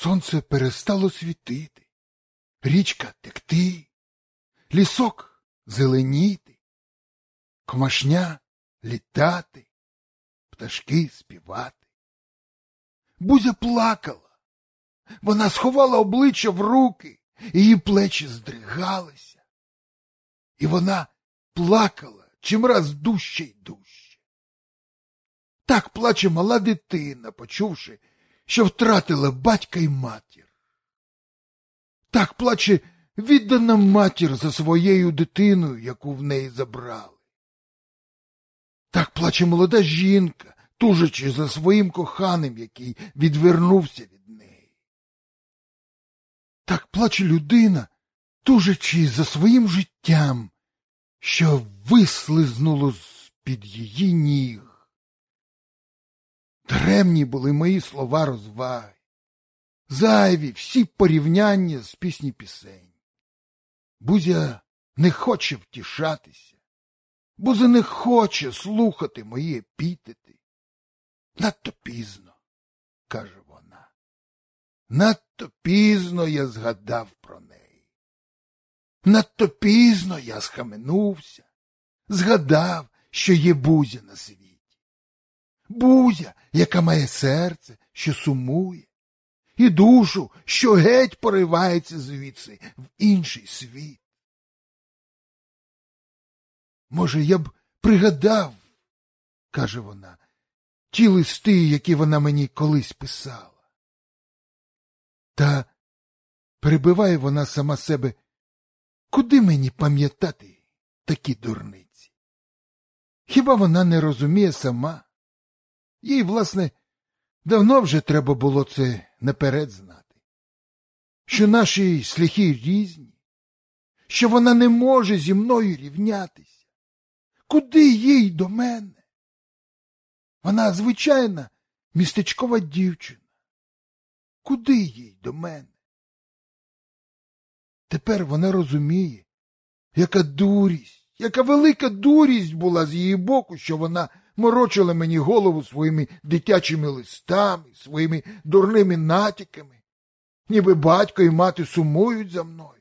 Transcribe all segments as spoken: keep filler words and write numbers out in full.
Сонце перестало світити, річка текти, лісок зеленіти, комашня літати, пташки співати. Бузя плакала, вона сховала обличчя в руки, її плечі здригалися. І вона плакала чимраз дужче й дужче. Так плаче мала дитина, почувши, що втратила батька й матір. Так плаче віддана матір за своєю дитиною, яку в неї забрали. Так плаче молода жінка, тужачи за своїм коханим, який відвернувся від неї. Так плаче людина, тужачи за своїм життям, що вислизнуло з-під її ніг. Даремні були мої слова розваги, зайві всі порівняння з пісні пісень. Бузя не хоче втішатися, Бузя не хоче слухати мої епітети. Надто пізно, каже вона, надто пізно я згадав про неї. Надто пізно я схаменувся, згадав, що є Бузя на світі. Бузя, яка має серце, що сумує, і душу, що геть поривається звідси в інший світ. Може, я б пригадав, каже вона, ті листи, які вона мені колись писала. Та перебиває вона сама себе, куди мені пам'ятати такі дурниці? Хіба вона не розуміє сама? Їй, власне, давно вже треба було це наперед знати. Що наші шляхи різні, що вона не може зі мною рівнятися. Куди їй до мене? Вона звичайна містечкова дівчина. Куди їй до мене? Тепер вона розуміє, яка дурість, яка велика дурість була з її боку, що вона морочила мені голову своїми дитячими листами, своїми дурними натяками, ніби батько і мати сумують за мною.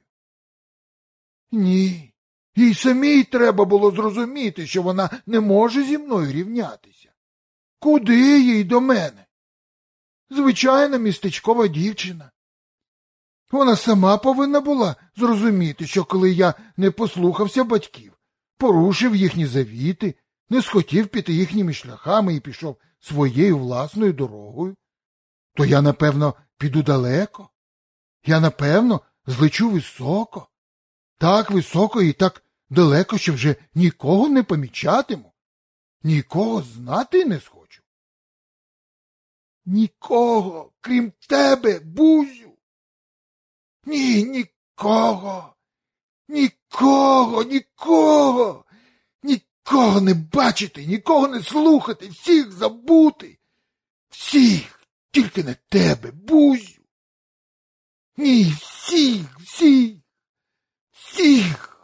Ні, їй самій треба було зрозуміти, що вона не може зі мною рівнятися. Куди їй до мене? Звичайна містечкова дівчина. Вона сама повинна була зрозуміти, що коли я не послухався батьків, порушив їхні завіти, не схотів піти їхніми шляхами і пішов своєю власною дорогою, то я, напевно, піду далеко. Я, напевно, злечу високо. Так високо і так далеко, що вже нікого не помічатиму. Нікого знати не схочу. Нікого, крім тебе, Бузю. Ні, нікого. Нікого, нікого. Нікого не бачити, нікого не слухати, всіх забути. Всіх, тільки не тебе, Бузю. Ні, всіх, всіх, всіх.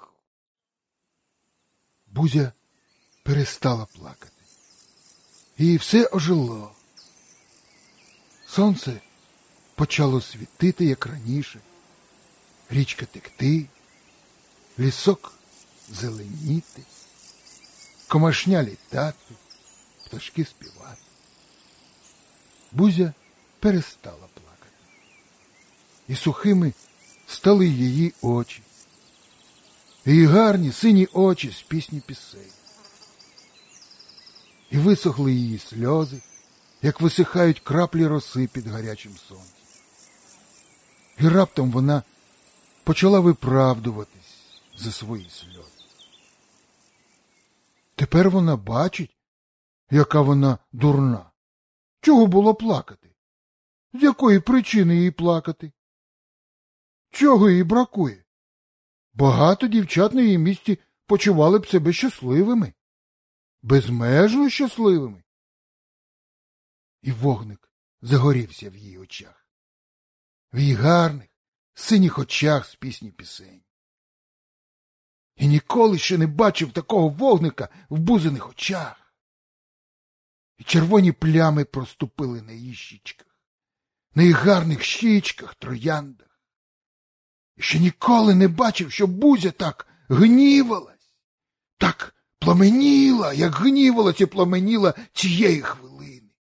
Бузя перестала плакати. І все ожило. Сонце почало світити, як раніше. Річка текти, лісок зеленіти, комашня літати, пташки співати. Бузя перестала плакати. І сухими стали її очі. Її гарні сині очі з пісні пісень. І висохли її сльози, як висихають краплі роси під гарячим сонцем. І раптом вона почала виправдуватись за свої сльози. Тепер вона бачить, яка вона дурна. Чого було плакати? З якої причини їй плакати? Чого їй бракує? Багато дівчат на її місці почували б себе щасливими. Безмежно щасливими. І вогник загорівся в її очах. В її гарних, синіх очах з пісні пісень. І ніколи ще не бачив такого вогника в Бузиних очах. І червоні плями проступили на її щічках. на їх гарних щічках, трояндах. І ще ніколи не бачив, щоб Бузя так гнівалась, так пламеніла, як гнівалась і пламеніла цієї хвилини.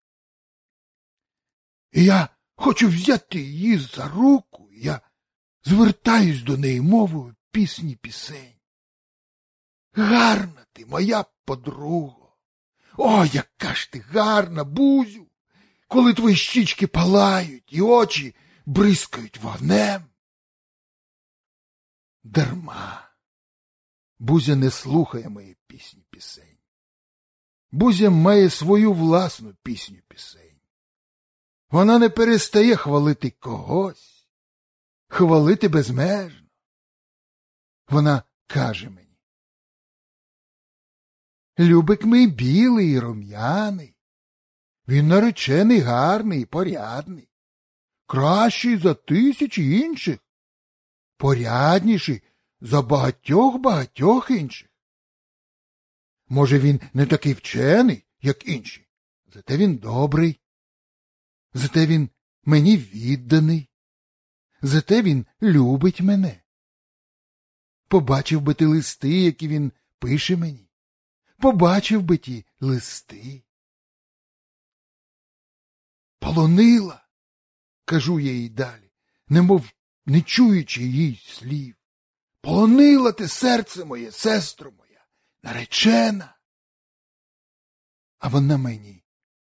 І я хочу взяти її за руку, і я звертаюсь до неї мовою пісні-пісень. Гарна ти, моя подруго! О, яка ж ти гарна, Бузю! Коли твої щічки палають і очі бризкають вогнем. Дарма. Бузя не слухає мої пісні-пісень. Бузя має свою власну пісню-пісень. Вона не перестає хвалити когось, хвалити безмежно. Вона каже мені: Любик мій білий і рум'яний, він наречений гарний і порядний, кращий за тисячі інших, порядніший за багатьох-багатьох інших. Може, він не такий вчений, як інші, зате він добрий, зате він мені відданий, зате він любить мене. Побачив би ти листи, які він пише мені, побачив би ті листи. Полонила, кажу я їй далі, немов не чуючи їй слів. Полонила ти серце моє, сестро моя, наречена. А вона мені: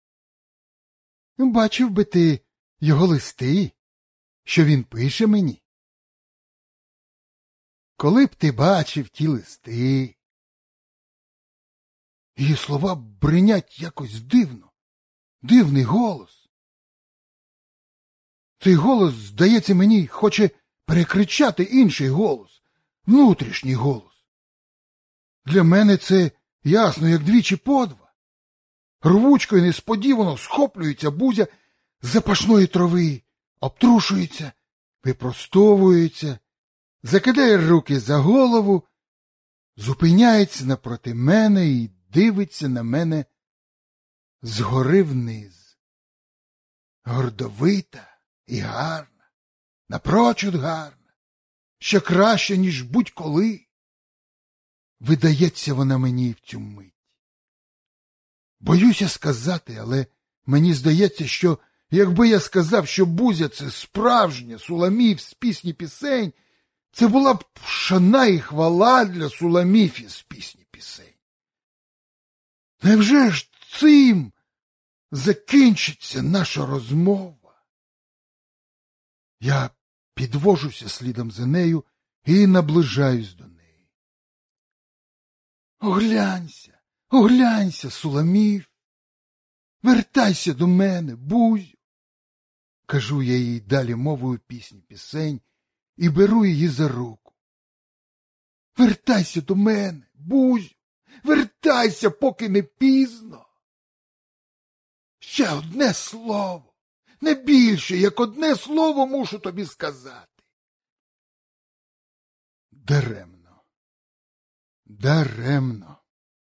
бачив би ти його листи, що він пише мені. Коли б ти бачив ті листи. Її слова бринять якось дивно, дивний голос. Цей голос, здається мені, хоче перекричати інший голос, внутрішній голос. Для мене це ясно, як двічі по два. Рвучко і несподівано схоплюється Бузя з запашної трави, обтрушується, випростовується, закидає руки за голову, зупиняється напроти мене і дивиться на мене згори вниз. Гордовита і гарна, напрочуд гарна, ще краще, ніж будь-коли. Видається вона мені в цю мить. Боюся сказати, але мені здається, що якби я сказав, що Бузя — це справжня Суламіф з пісні-пісень, це була б шана і хвала для Суламіфі з пісні-пісень. Невже ж цим закінчиться наша розмова? Я підвожуся слідом за нею і наближаюсь до неї. Оглянься, оглянься, Суламіф, вертайся до мене, Бузю. Кажу я їй далі мовою пісні-пісень і беру її за руку. Вертайся до мене, Бузю, вертайся, поки не пізно. Ще одне слово, не більше, як одне слово мушу тобі сказати. Даремно, даремно.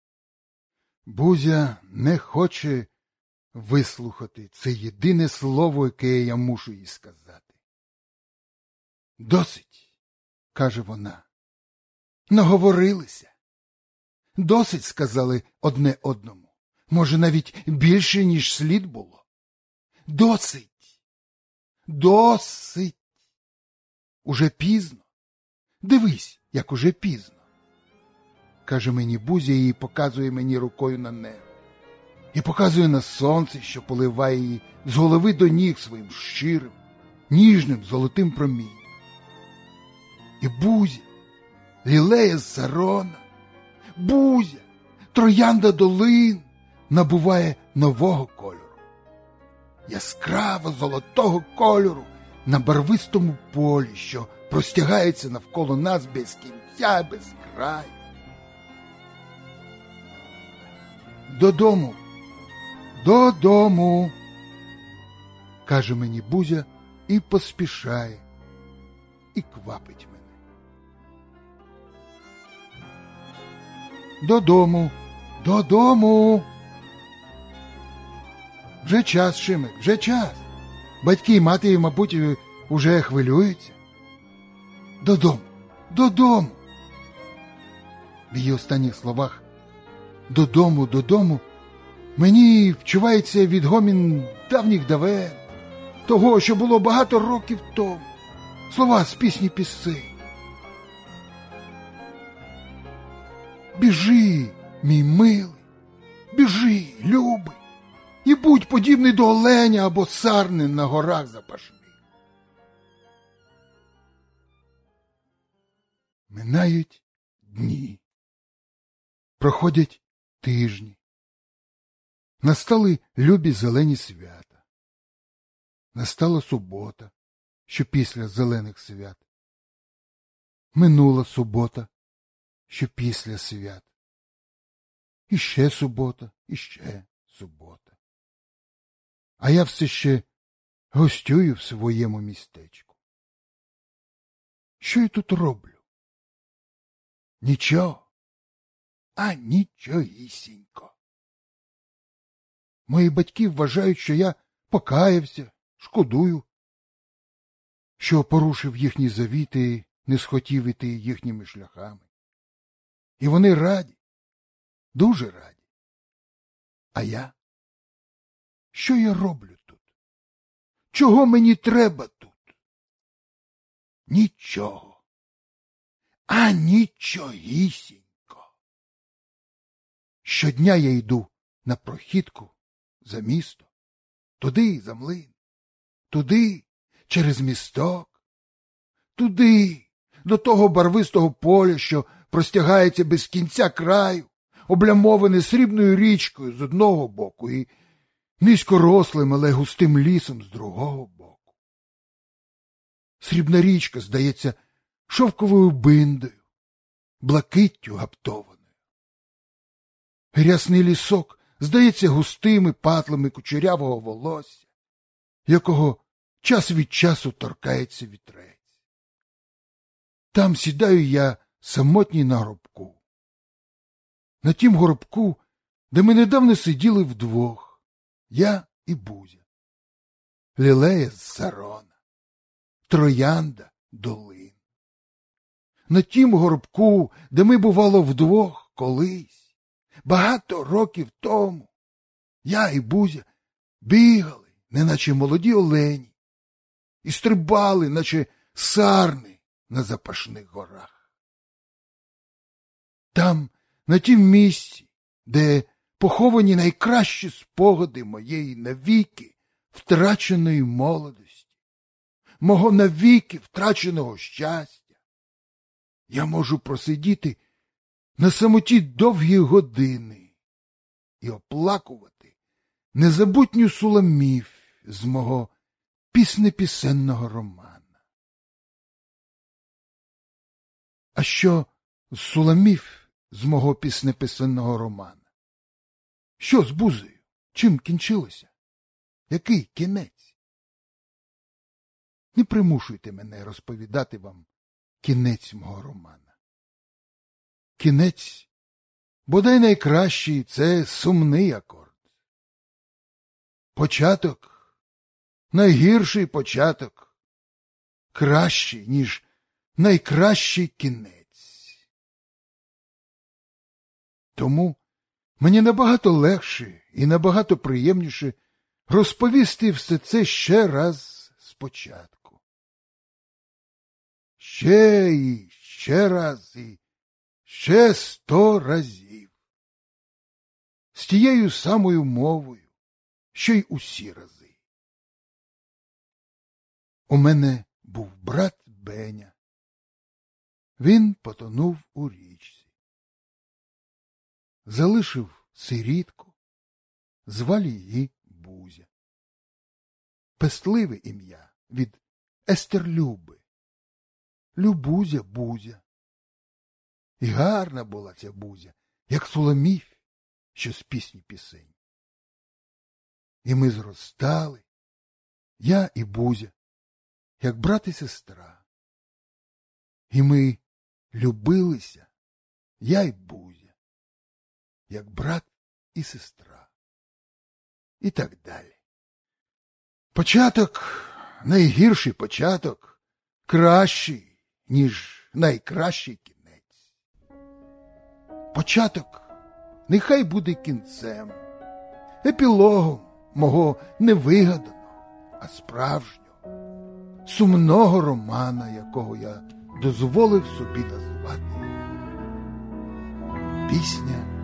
Бузя не хоче вислухати це єдине слово, яке я мушу їй сказати. Досить, каже вона. Наговорилися. Досить сказали одне одному. Може, навіть більше, ніж слід було. Досить. Досить. Уже пізно. Дивись, як уже пізно. Каже мені Бузя і показує мені рукою на небо. І показує на сонце, що поливає її з голови до ніг своїм щирим, ніжним золотим промінням. І Бузя, лілея з Сарона, Бузя, троянда долин набуває нового кольору. Яскраво золотого кольору на барвистому полі, що простягається навколо нас без кінця, без краю. Додому, додому, каже мені Бузя і поспішає, і квапить мене. Додому, додому. Вже час, Шимик, вже час. Батьки і мати, мабуть, уже хвилюються. Додому, додому. В її останніх словах «додому, додому» мені вчувається відгомін давніх давен, того, що було багато років тому. Слова з пісні пісень. Біжи, мій милий, біжи, любий, і будь подібний до оленя або сарни на горах запашних. Минають дні, проходять тижні. Настали любі зелені свята. Настала субота, що після зелених свят. Минула субота, що після свят. Іще субота, іще субота. А я все ще гостюю в своєму містечку. Що я тут роблю? Нічого, а нічогісінько. Мої батьки вважають, що я покаявся, шкодую, що порушив їхні завіти, не схотів іти їхніми шляхами. І вони раді, дуже раді. А я? Що я роблю тут? Чого мені треба тут? Нічого. А нічогісінько. Щодня я йду на прохідку за місто, туди за млин, туди через місток, туди до того барвистого поля, що простягається без кінця краю, облямоване срібною річкою з одного боку і низькорослим, але густим лісом з другого боку. Срібна річка здається шовковою биндою, блакиттю гаптованою. Рясний лісок здається густими патлами кучерявого волосся, якого час від часу торкається вітрець. Там сідаю я самотній на горобку. На тім горобку, де ми недавно сиділи вдвох, я і Бузя. Лілея з Сарона, троянда долин. На тім горобку, де ми, бувало, вдвох колись, багато років тому, я і Бузя бігали, неначе молоді олені, і стрибали, наче сарни на запашних горах. Там, на тім місці, де поховані найкращі спогади моєї навіки втраченої молодості, мого навіки втраченого щастя, я можу просидіти на самоті довгі години і оплакувати незабутню Суламіф з мого піснепісенного романа. А що з Суламіф з мого піснепісенного романа? Що з Бузею? Чим кінчилося? Який кінець? Не примушуйте мене розповідати вам кінець мого романа. Кінець, бодай найкращий, це сумний акорд. Початок, найгірший початок, кращий, ніж найкращий кінець. Тому мені набагато легше і набагато приємніше розповісти все це ще раз спочатку. Ще і ще раз і ще сто разів. З тією самою мовою, що й усі рази. У мене був брат Беня. Він потонув у річці. Залишив сирітку, звали її Бузя. Пестливе ім'я від Естерлюби. Любузя Бузя. І гарна була ця Бузя, як Суламіф, що з пісні пісень. І ми зростали, я і Бузя, як брат і сестра. І ми любилися, я й Бузя, як брат і сестра. І так далі. Початок, найгірший початок, кращий, ніж найкращий кінець. Початок нехай буде кінцем, епілогом мого невигаданого, а справжнього, сумного романа, якого я дозволив собі назвати «Пісня